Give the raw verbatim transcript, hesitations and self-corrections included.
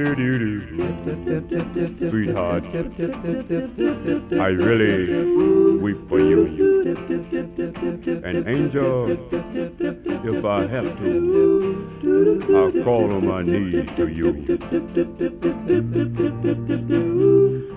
Sweetheart, I really weep for you. And angel, if I have to, I'll crawl on my knees to you.